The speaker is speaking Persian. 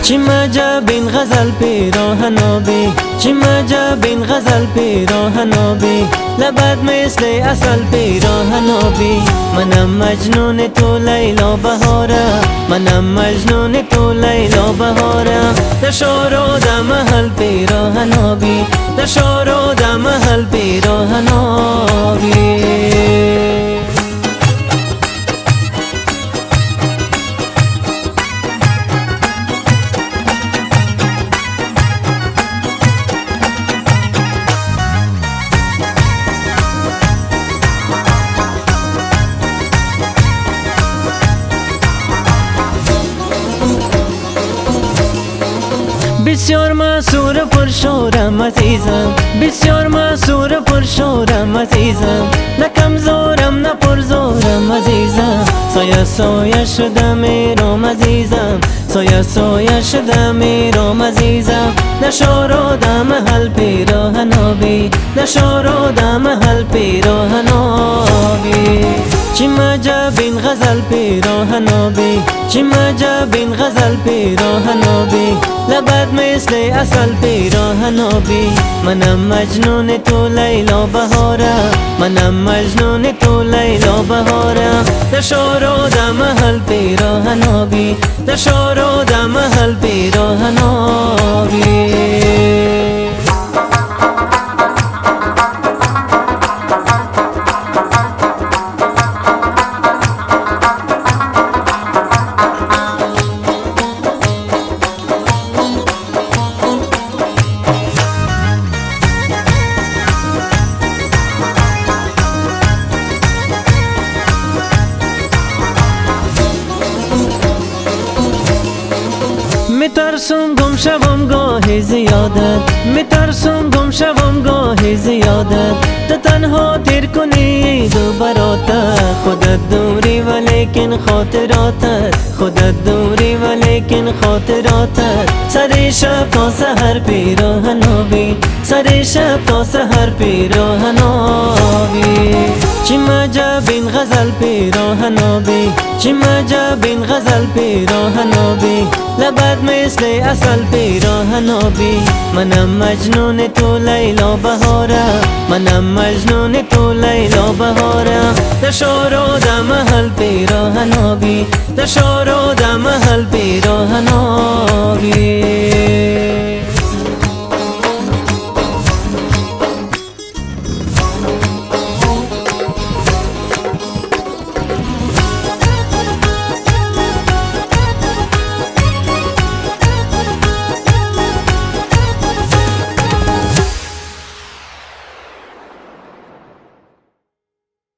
چی مجب این غزل پیراهنا بی، چی مجب این غزل پیراهنا بی، لبت مثل اصل پیراهنا بی. منم مجنون تو لیلا بهاره، منم مجنون تو لیلا بهاره. در شورو در محل پیراهنا بی، در شورو در محل پیراهنا بی. بسیار مسرور پرشورم عزیزم، بسیار مسرور پرشورم عزیزم، نه کمزورم نه پرزورم عزیزم. سایه سایه شده میرم عزیزم، سایه سایه شده میرم عزیزم. در شورو در محل پیراهنا بی، در شورو در محل پیراهنا بی. چی مجب این غزل پیراهنا بی، چی مجب این غزل پیراهنا بی، لبت مثل اصل پیراهنا بی. منم مجنون تو لیلا بهاره، منم مجنون تو لیلا بهاره. در شورو در محل پیراهنا بی، در شورو در محل پیراهنا بی. میترسم گم شوم گاهی زیادت، میترسم گم شوم گاهی زیادت. تو تنها تیر کنی دو براتت، خودت دوری ولیکن خاطراتت، خودت دوری ولیکن خاطراتت. سر شب تا سحر پیراهنا بی، سر شب تا سحر پیراهنا بی. چی مجب این غزل پیراهنا بی، چی مجب این غزل پیراهنا بی، لبت مثل اصل پیراهنا بی. منم مجنون تو لیلا بهاره، منم مجنون تو لیلا بهاره. در شورو در محل پیراهنا بی، در شورو در محل پیراهنا